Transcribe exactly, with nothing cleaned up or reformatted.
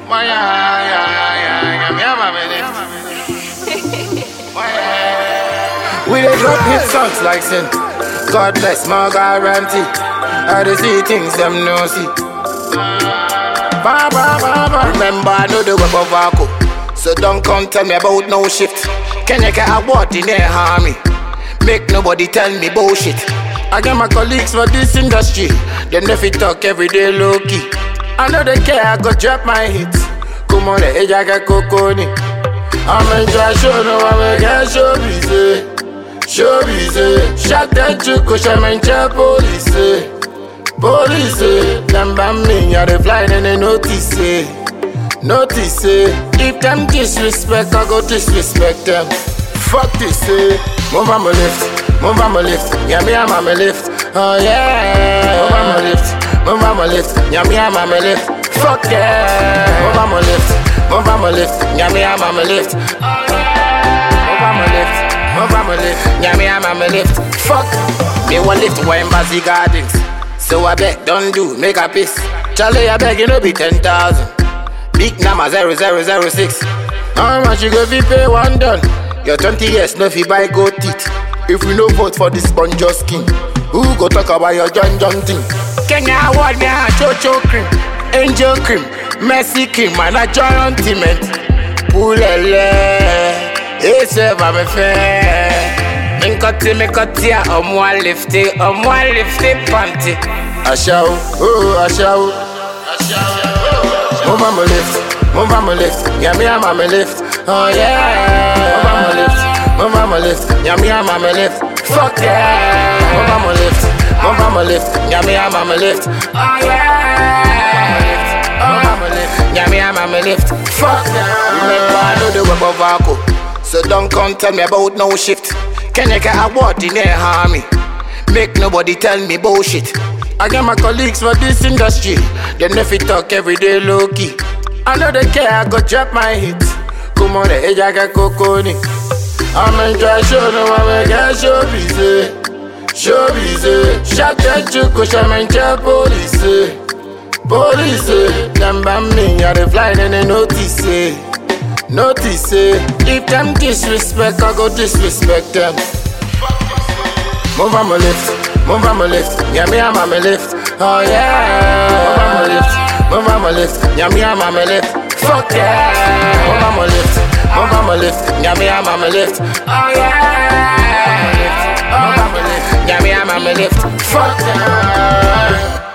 Why, yeah, yeah, yeah, yeah, yeah, yeah, we dey drop hit songs like sin. God bless my guarantee. I dey see things them no see. Ba, ba, ba, ba. Remember I know the web of Vaco, so don't come tell me about no shift. Can you get a word in there, harmy? Make nobody tell me bullshit. I get my colleagues for this industry. Them never talk every day low key. I know they care, I go drop my hits. Come on, the edge I get coconi. I'm enjoy show, no I'm get show busy. Show busy. Shot that you push I'm in police. Police, them ban me, yeah they flying and they notice it. Notice it. If them disrespect, I go disrespect them. Fuck this, eh. Move on my lift, move on my lift. Yeah, me I'm on my lift. Oh yeah. Move on my lift, move on my lift. Yeah, me I'm on my lift. Fuck yeah. Move on my lift, move on my lift. Yeah, me I'm on my lift. Oh yeah. Move on my lift, move on my lift. Yeah, me I'm on my lift. Fuck. Me one lift for Embassy Gardens. So I beg, don't do, make a piss. Charlie, I beg, you know be ten thousand. Big number zero zero zero six. How much you go fi pay one done? Your twenty years no fi buy gold teeth. If we no vote for this sponge skin, who go talk about your John John thing? Kenya award me a Chocho cream, Angel cream, Messi cream, and a giant cement. Poulele, ese va me faire. Minkoti mikoti ya omwa lifty, omwa lifty panty. Ashaw, oh ashaw, ashaw. Move on my lift, move on my lift. Yeah, me I'm on my lift. Oh yeah. Move on my lift, move on my lift. Yeah, me I'm on my lift. Fuck yeah. Move on my lift, move on my lift. Yeah, me I'm on my lift. Oh yeah. Move on my lift. Yeah, me I'm on my lift. Fuck yeah. Remember I know the web of Vaco, so don't come tell me about no shift. Can you get a word in there, harmy? Make nobody tell me bullshit. I get my colleagues for this industry. Them never talk every day low key. I know they care, I go drop my hits. Come on, the edge I get coconi. I'm enjoy show, no I'm get show busy. Show busy. Shot that you push I'm in police. Police, them ban me, yeah they flying and they notice it. Notice it. If them disrespect, I go disrespect them. Move on my lift, move on my lift. Yeah, me I'm on my lift. Oh yeah. Move on my lift, move on my lift. Yeah, me I'm on my lift. Fuck yeah. Move on my lift, move on my lift. Yeah, me I'm on my lift. Oh yeah. Move on my lift, yeah, me I'm on my lift. Fuck yeah.